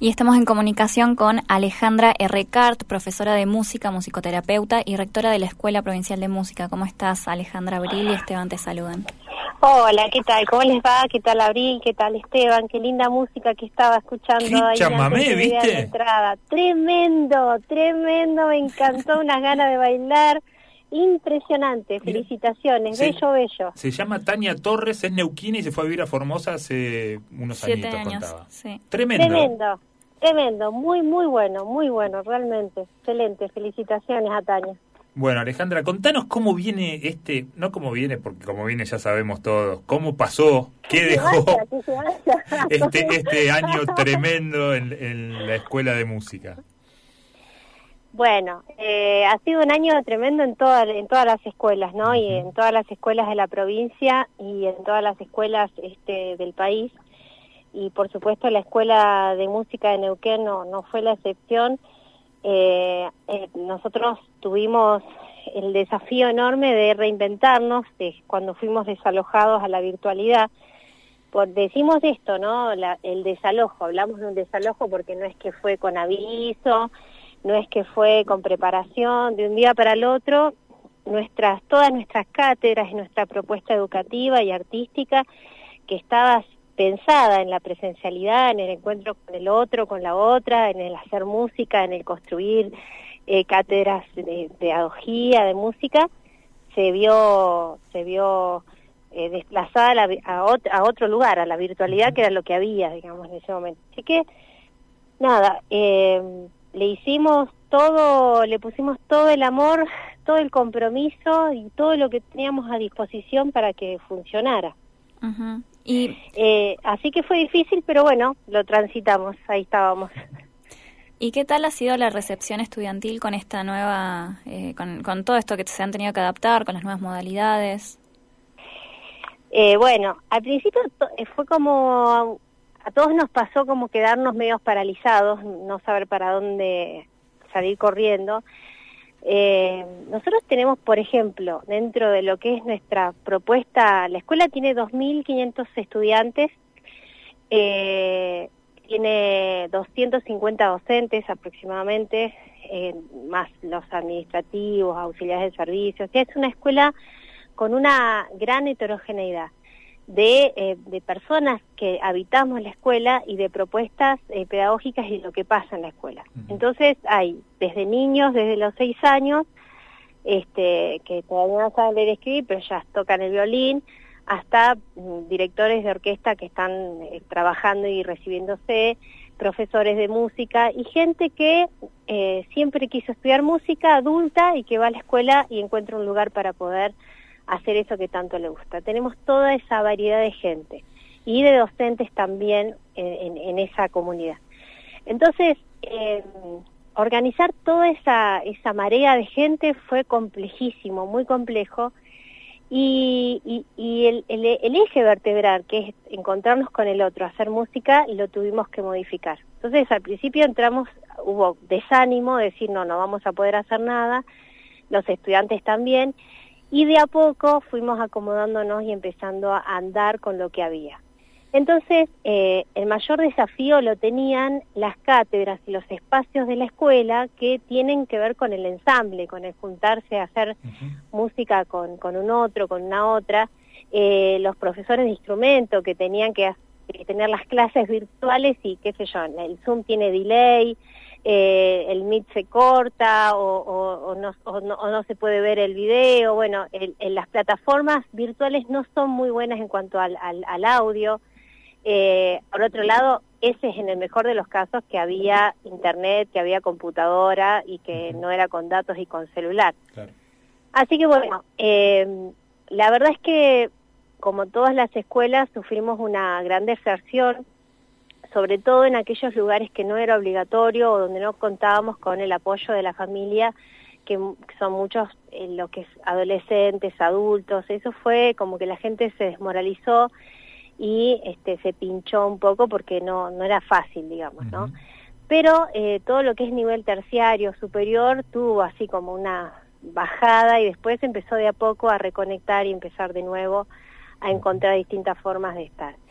Y estamos en comunicación con Alejandra Errecart, profesora de música, musicoterapeuta y rectora de la Escuela Provincial de Música. ¿Cómo estás, Alejandra? Abril y Esteban te saludan. Hola, ¿qué tal? ¿Cómo les va? ¿Qué tal, Abril? ¿Qué tal, Esteban? Qué linda música que estaba escuchando ahí chamamé, antes de ¿viste? la entrada. Tremendo, me encantó, unas ganas de bailar. Impresionante, felicitaciones, bello. Se llama Tania Torres, es neuquina y se fue a vivir a Formosa hace unos 7 añitos, años, contaba. sí. Tremendo, muy bueno, realmente, excelente, felicitaciones a Tania. Bueno, Alejandra, contanos cómo viene no cómo viene, porque como viene ya sabemos todos, cómo pasó, qué dejó este año tremendo en la Escuela de Música. Bueno, ha sido un año tremendo en todas las escuelas, ¿no? Uh-huh. Y en todas las escuelas de la provincia y en todas las escuelas del país. Y por supuesto la Escuela de Música de Neuquén no fue la excepción. Nosotros tuvimos el desafío enorme de reinventarnos cuando fuimos desalojados a la virtualidad. Decimos esto, ¿no? El desalojo, hablamos de un desalojo porque no es que fue con aviso, no es que fue con preparación de un día para el otro. Todas nuestras cátedras y nuestra propuesta educativa y artística, que estaba pensada en la presencialidad, en el encuentro con el otro, con la otra, en el hacer música, en el construir cátedras de pedagogía, de música, se vio desplazada a otro lugar, a la virtualidad, que era lo que había, digamos, en ese momento. Así que, nada, le pusimos todo el amor, todo el compromiso y todo lo que teníamos a disposición para que funcionara. Uh-huh. Así que fue difícil, pero bueno, lo transitamos, ahí estábamos. ¿Y qué tal ha sido la recepción estudiantil con esta nueva, con todo esto que se han tenido que adaptar, con las nuevas modalidades? Bueno, al principio fue como, a todos nos pasó como quedarnos medios paralizados, no saber para dónde salir corriendo. Nosotros tenemos, por ejemplo, dentro de lo que es nuestra propuesta, la escuela tiene 2.500 estudiantes, tiene 250 docentes aproximadamente, más los administrativos, auxiliares de servicios. O sea, es una escuela con una gran heterogeneidad de personas que habitamos la escuela y de propuestas pedagógicas y lo que pasa en la escuela. Uh-huh. Entonces hay desde niños, desde los 6 años, que todavía no saben leer y escribir, pero ya tocan el violín, hasta directores de orquesta que están trabajando y recibiéndose, profesores de música y gente que siempre quiso estudiar música, adulta, y que va a la escuela y encuentra un lugar para poder hacer eso que tanto le gusta. Tenemos toda esa variedad de gente y de docentes también en esa comunidad. Entonces, organizar toda esa marea de gente fue complejísimo, muy complejo, y el eje vertebral, que es encontrarnos con el otro, hacer música, lo tuvimos que modificar. Entonces, al principio hubo desánimo, de decir no vamos a poder hacer nada, los estudiantes también, y de a poco fuimos acomodándonos y empezando a andar con lo que había. Entonces, el mayor desafío lo tenían las cátedras y los espacios de la escuela, que tienen que ver con el ensamble, con el juntarse a hacer uh-huh. música con un otro, con una otra, los profesores de instrumento que tenían que tener las clases virtuales y qué sé yo, el Zoom tiene delay, el Meet se corta o no se puede ver el video. Bueno, las plataformas virtuales no son muy buenas en cuanto al audio. Por otro lado, ese es en el mejor de los casos que había internet, que había computadora y que no era con datos y con celular. Claro. Así que bueno, la verdad es que como todas las escuelas sufrimos una gran deserción, sobre todo en aquellos lugares que no era obligatorio o donde no contábamos con el apoyo de la familia, que son muchos lo que es adolescentes, adultos. Eso fue como que la gente se desmoralizó y se pinchó un poco porque no era fácil, digamos, ¿no? Uh-huh. Pero todo lo que es nivel terciario, superior, tuvo así como una bajada y después empezó de a poco a reconectar y empezar de nuevo a encontrar distintas formas de estar.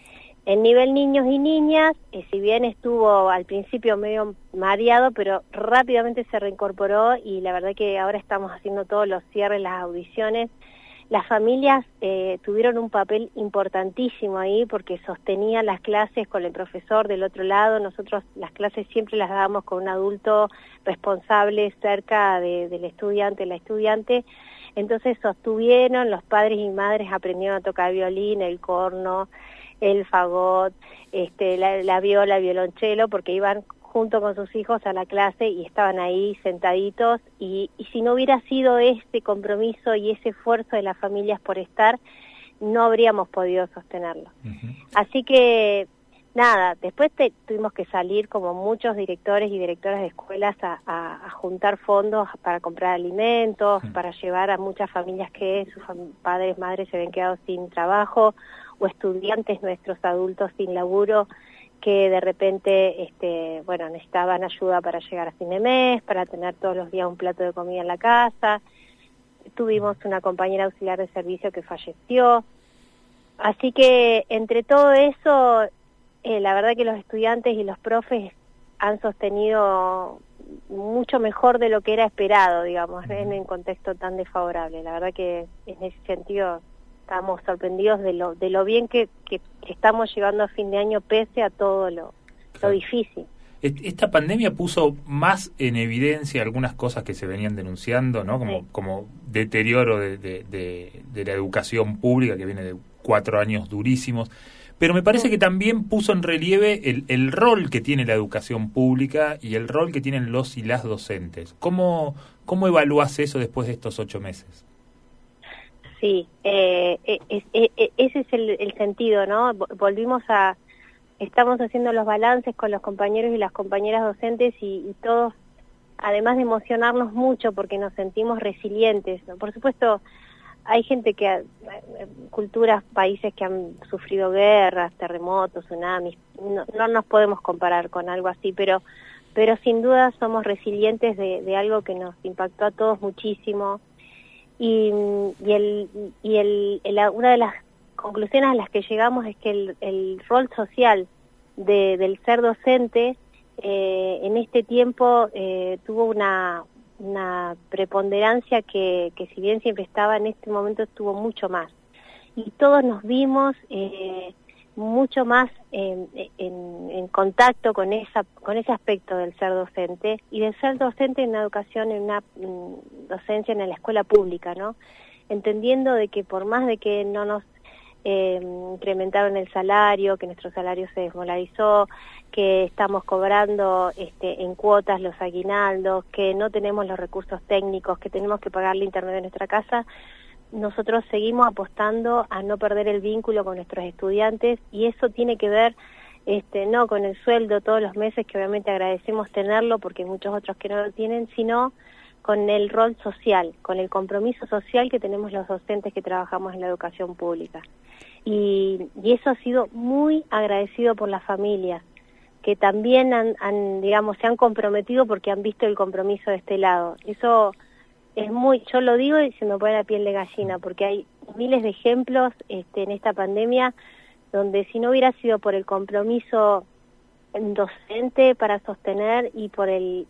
El nivel niños y niñas, si bien estuvo al principio medio mareado, pero rápidamente se reincorporó y la verdad que ahora estamos haciendo todos los cierres, las audiciones. Las familias tuvieron un papel importantísimo ahí porque sostenían las clases con el profesor del otro lado. Nosotros las clases siempre las dábamos con un adulto responsable cerca del estudiante, la estudiante. Entonces sostuvieron, los padres y madres aprendieron a tocar violín, el corno, el fagot, la viola, el violonchelo, porque iban junto con sus hijos a la clase y estaban ahí sentaditos y si no hubiera sido este compromiso y ese esfuerzo de las familias por estar, no habríamos podido sostenerlo. Uh-huh. Así que, nada, después tuvimos que salir como muchos directores y directoras de escuelas a juntar fondos para comprar alimentos, para llevar a muchas familias que sus padres, madres se habían quedado sin trabajo, o estudiantes nuestros adultos sin laburo, que de repente, necesitaban ayuda para llegar a fin de mes, para tener todos los días un plato de comida en la casa. Tuvimos una compañera auxiliar de servicio que falleció. Así que, entre todo eso, la verdad que los estudiantes y los profes han sostenido mucho mejor de lo que era esperado, digamos, en un contexto tan desfavorable. La verdad que, en ese sentido, estamos sorprendidos de lo bien que estamos llegando a fin de año pese a todo lo difícil. Esta pandemia puso más en evidencia algunas cosas que se venían denunciando, ¿no? Como deterioro de la educación pública, que viene de 4 años durísimos, pero me parece que también puso en relieve el rol que tiene la educación pública y el rol que tienen los y las docentes. ¿Cómo evalúas eso después de estos 8 meses? Sí, ese es el sentido, ¿no? Estamos haciendo los balances con los compañeros y las compañeras docentes y todos, además de emocionarnos mucho porque nos sentimos resilientes, ¿no? Por supuesto, hay gente culturas, países que han sufrido guerras, terremotos, tsunamis, no nos podemos comparar con algo así, pero sin duda somos resilientes de algo que nos impactó a todos muchísimo. Y una de las conclusiones a las que llegamos es que el rol social del ser docente en este tiempo tuvo una preponderancia que si bien siempre estaba, en este momento estuvo mucho más. Y todos nos vimos mucho más en contacto con ese aspecto del ser docente y del ser docente en una educación, en una docencia en la escuela pública, ¿no? Entendiendo de que por más de que no nos incrementaron el salario, que nuestro salario se desmolarizó, que estamos cobrando en cuotas los aguinaldos, que no tenemos los recursos técnicos, que tenemos que pagar el internet de nuestra casa, nosotros seguimos apostando a no perder el vínculo con nuestros estudiantes y eso tiene que ver no con el sueldo todos los meses, que obviamente agradecemos tenerlo porque hay muchos otros que no lo tienen, sino con el rol social, con el compromiso social que tenemos los docentes que trabajamos en la educación pública. Y eso ha sido muy agradecido por las familias, que también se han comprometido porque han visto el compromiso de este lado. Eso es yo lo digo y se me pone la piel de gallina, porque hay miles de ejemplos en esta pandemia donde si no hubiera sido por el compromiso docente para sostener y por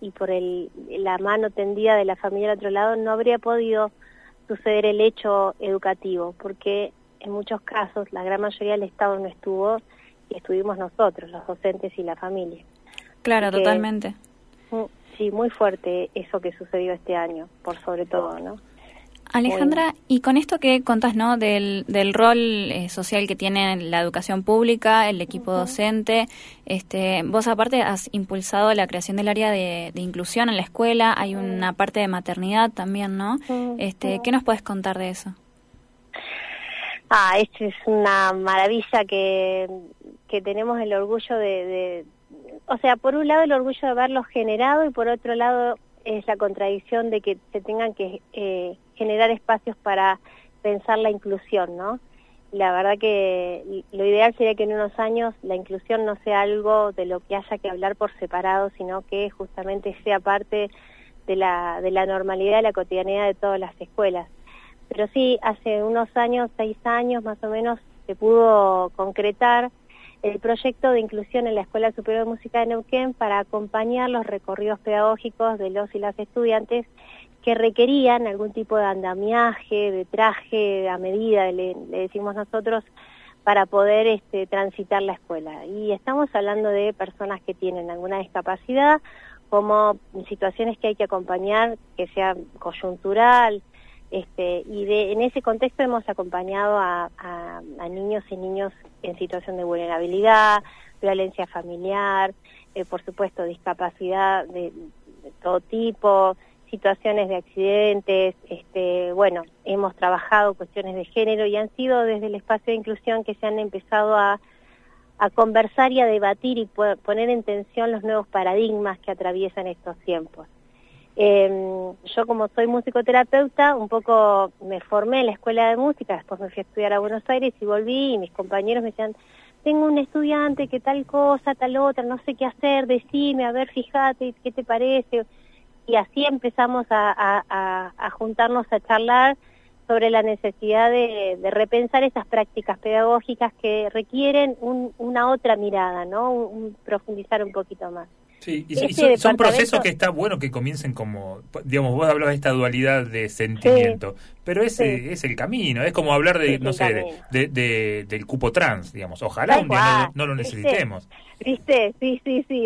la mano tendida de la familia al otro lado, no habría podido suceder el hecho educativo, porque en muchos casos la gran mayoría del Estado no estuvo y estuvimos nosotros, los docentes y la familia. Claro, totalmente. Sí, muy fuerte eso que sucedió este año, por sobre todo, ¿no? Alejandra, y con esto que contás, ¿no?, del rol social que tiene la educación pública, el equipo docente, vos aparte has impulsado la creación del área de inclusión en la escuela, hay una parte de maternidad también, ¿no? ¿Qué nos puedes contar de eso? Es una maravilla que tenemos el orgullo o sea, por un lado el orgullo de haberlo generado y por otro lado es la contradicción de que se tengan que generar espacios para pensar la inclusión, ¿no? La verdad que lo ideal sería que en unos años la inclusión no sea algo de lo que haya que hablar por separado, sino que justamente sea parte de la normalidad, de la cotidianidad de todas las escuelas. Pero sí, hace unos años, 6 años más o menos, se pudo concretar el proyecto de inclusión en la Escuela Superior de Música de Neuquén para acompañar los recorridos pedagógicos de los y las estudiantes que requerían algún tipo de andamiaje, de traje a medida, le decimos nosotros, para poder transitar la escuela. Y estamos hablando de personas que tienen alguna discapacidad, como situaciones que hay que acompañar, que sea coyuntural, en ese contexto hemos acompañado a niños y niños en situación de vulnerabilidad, violencia familiar, por supuesto discapacidad de todo tipo, situaciones de accidentes, hemos trabajado cuestiones de género y han sido desde el espacio de inclusión que se han empezado a conversar y a debatir y poner en tensión los nuevos paradigmas que atraviesan estos tiempos. Yo como soy musicoterapeuta, un poco me formé en la escuela de música, después me fui a estudiar a Buenos Aires y volví y mis compañeros me decían, tengo un estudiante que tal cosa, tal otra, no sé qué hacer, decime, a ver, fíjate, ¿qué te parece? Y así empezamos a juntarnos a charlar sobre la necesidad de repensar esas prácticas pedagógicas que requieren una otra mirada, ¿no? Profundizar un poquito más. Sí, y son procesos que está bueno que comiencen como, digamos, vos hablabas de esta dualidad de sentimiento, pero ese es el camino, es como hablar de, no sé, del cupo trans, digamos, ojalá un día no lo necesitemos. ¿Viste? Sí,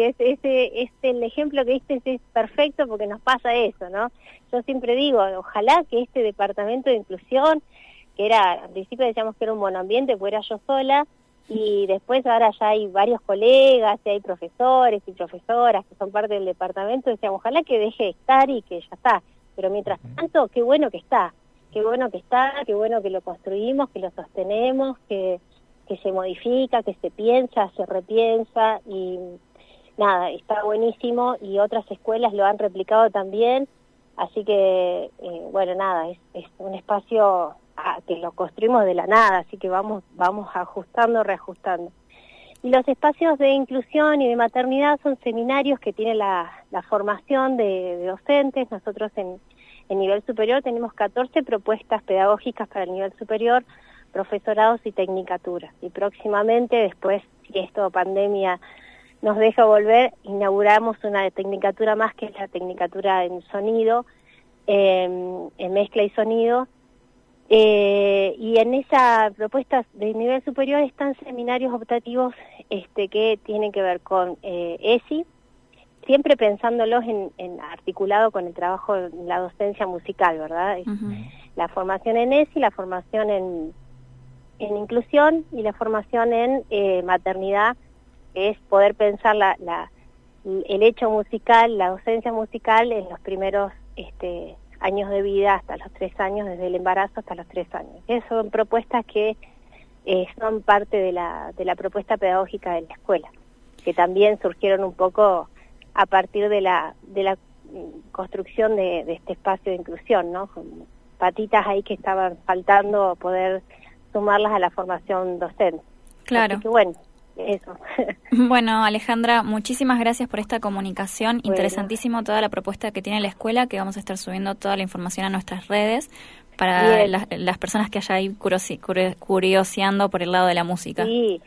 el ejemplo que diste es perfecto porque nos pasa eso, ¿no? Yo siempre digo, ojalá que este departamento de inclusión, que era, al principio decíamos que era un monoambiente, pues era yo sola, y después ahora ya hay varios colegas, y hay profesores y profesoras que son parte del departamento, decíamos, ojalá que deje de estar y que ya está, pero mientras tanto, qué bueno que está, qué bueno que lo construimos, que lo sostenemos, que se modifica, que se piensa, se repiensa, y nada, está buenísimo, y otras escuelas lo han replicado también, así que, es un espacio que lo construimos de la nada, así que vamos ajustando, reajustando. Y los espacios de inclusión y de maternidad son seminarios que tiene la formación de docentes. Nosotros en nivel superior tenemos 14 propuestas pedagógicas para el nivel superior, profesorados y tecnicaturas. Y próximamente, después, si esto pandemia nos deja volver, inauguramos una tecnicatura más, que es la tecnicatura en sonido, en mezcla y sonido. Y en esa propuesta de nivel superior están seminarios optativos que tienen que ver con ESI, siempre pensándolos en articulado con el trabajo en la docencia musical, ¿verdad? La formación en ESI, la formación en inclusión y la formación en maternidad, que es poder pensar el hecho musical, la docencia musical en los primeros años de vida hasta los 3 años, desde el embarazo hasta los 3 años. Esas son propuestas que son parte de la propuesta pedagógica de la escuela, que también surgieron un poco a partir de la construcción de este espacio de inclusión, ¿no? Con patitas ahí que estaban faltando poder sumarlas a la formación docente. Claro. Así que bueno, eso. Bueno, Alejandra, muchísimas gracias por esta comunicación. Bueno. Interesantísimo toda la propuesta que tiene la escuela, que vamos a estar subiendo toda la información a nuestras redes para las personas que haya ahí curioseando por el lado de la música. Sí,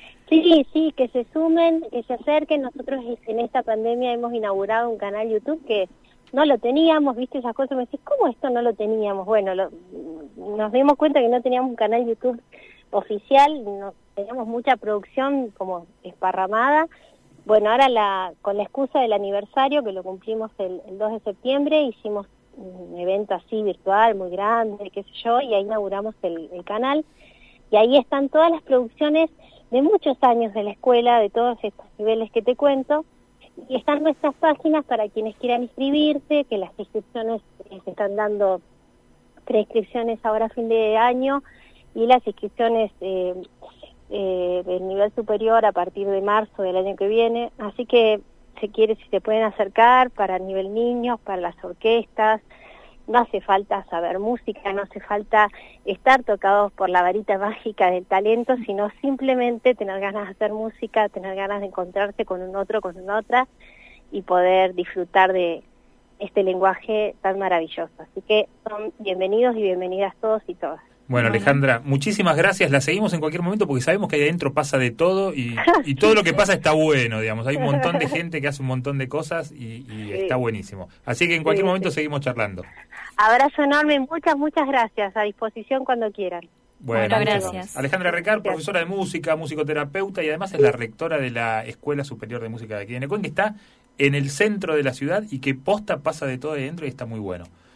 que se sumen, que se acerquen. Nosotros en esta pandemia hemos inaugurado un canal YouTube que no lo teníamos, viste esas cosas, me decís, ¿cómo esto no lo teníamos? Bueno, nos dimos cuenta que no teníamos un canal YouTube oficial, no teníamos mucha producción como esparramada. Bueno, ahora con la excusa del aniversario, que lo cumplimos el 2 de septiembre, hicimos un evento así virtual, muy grande, qué sé yo, y ahí inauguramos el canal, y ahí están todas las producciones de muchos años de la escuela, de todos estos niveles que te cuento, y están nuestras páginas para quienes quieran inscribirse, que las inscripciones se están dando preinscripciones ahora a fin de año, y las inscripciones del nivel superior a partir de marzo del año que viene, así que si se pueden acercar para nivel niños, para las orquestas. No hace falta saber música, no hace falta estar tocados por la varita mágica del talento, sino simplemente tener ganas de hacer música, tener ganas de encontrarse con un otro, con una otra, y poder disfrutar de este lenguaje tan maravilloso. Así que son bienvenidos y bienvenidas todos y todas. Bueno, Alejandra, muchísimas gracias. La seguimos en cualquier momento porque sabemos que ahí adentro pasa de todo y todo lo que pasa está bueno, digamos. Hay un montón de gente que hace un montón de cosas y está buenísimo. Así que en cualquier momento seguimos charlando. Abrazo enorme, muchas gracias. A disposición cuando quieran. Bueno, muchas gracias. Alejandra Recar, profesora de música, musicoterapeuta y además es la rectora de la Escuela Superior de Música de aquí de Neuquén, que está en el centro de la ciudad y que posta pasa de todo ahí adentro y está muy bueno.